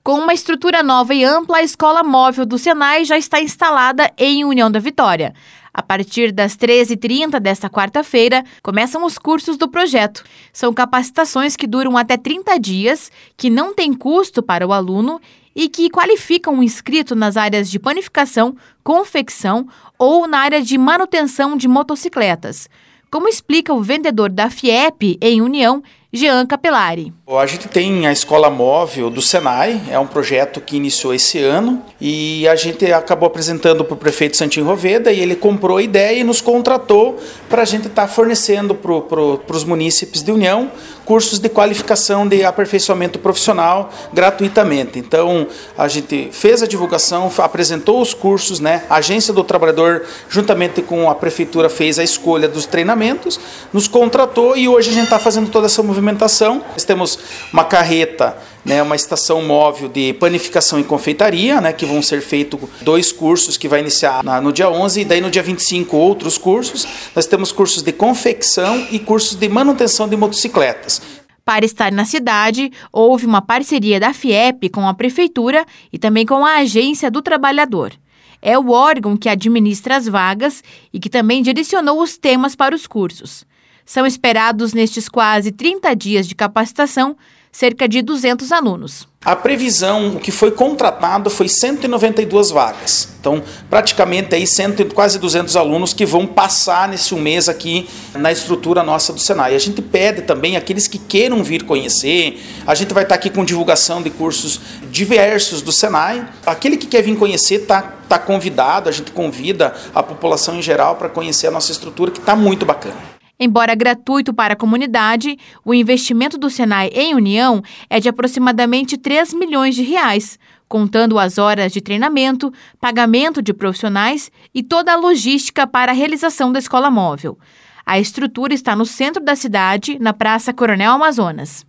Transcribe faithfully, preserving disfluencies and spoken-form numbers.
Com uma estrutura nova e ampla, a Escola Móvel do Senai já está instalada em União da Vitória. A partir das treze e trinta desta quarta-feira, começam os cursos do projeto. São capacitações que duram até trinta dias, que não têm custo para o aluno e que qualificam o inscrito nas áreas de panificação, confecção ou na área de manutenção de motocicletas. Como explica o vendedor da FIEP em União, Jean Capelari. A gente tem a Escola Móvel do Senai, é um projeto que iniciou esse ano e a gente acabou apresentando para o prefeito Santinho Roveda e ele comprou a ideia e nos contratou para a gente estar tá fornecendo para pro, os munícipes de União cursos de qualificação de aperfeiçoamento profissional gratuitamente. Então, a gente fez a divulgação, apresentou os cursos, né? A Agência do Trabalhador, juntamente com a Prefeitura, fez a escolha dos treinamentos, nos contratou e hoje a gente está fazendo toda essa movimentação. Nós temos uma carreta, né, uma estação móvel de panificação e confeitaria, né, que vão ser feitos dois cursos que vai iniciar na, no dia onze e daí no dia vinte e cinco outros cursos. Nós temos cursos de confecção e cursos de manutenção de motocicletas. Para estar na cidade, houve uma parceria da FIEP com a Prefeitura e também com a Agência do Trabalhador. É o órgão que administra as vagas e que também direcionou os temas para os cursos. São esperados nestes quase trinta dias de capacitação, cerca de duzentos alunos. A previsão, o que foi contratado foi cento e noventa e duas vagas. Então, praticamente aí cem, quase duzentos alunos que vão passar nesse um mês aqui na estrutura nossa do Senai. A gente pede também aqueles que queiram vir conhecer. A gente vai estar aqui com divulgação de cursos diversos do Senai. Aquele que quer vir conhecer está tá convidado, a gente convida a população em geral para conhecer a nossa estrutura, que está muito bacana. Embora gratuito para a comunidade, o investimento do Senai em União é de aproximadamente três milhões de reais, contando as horas de treinamento, pagamento de profissionais e toda a logística para a realização da escola móvel. A estrutura está no centro da cidade, na Praça Coronel Amazonas.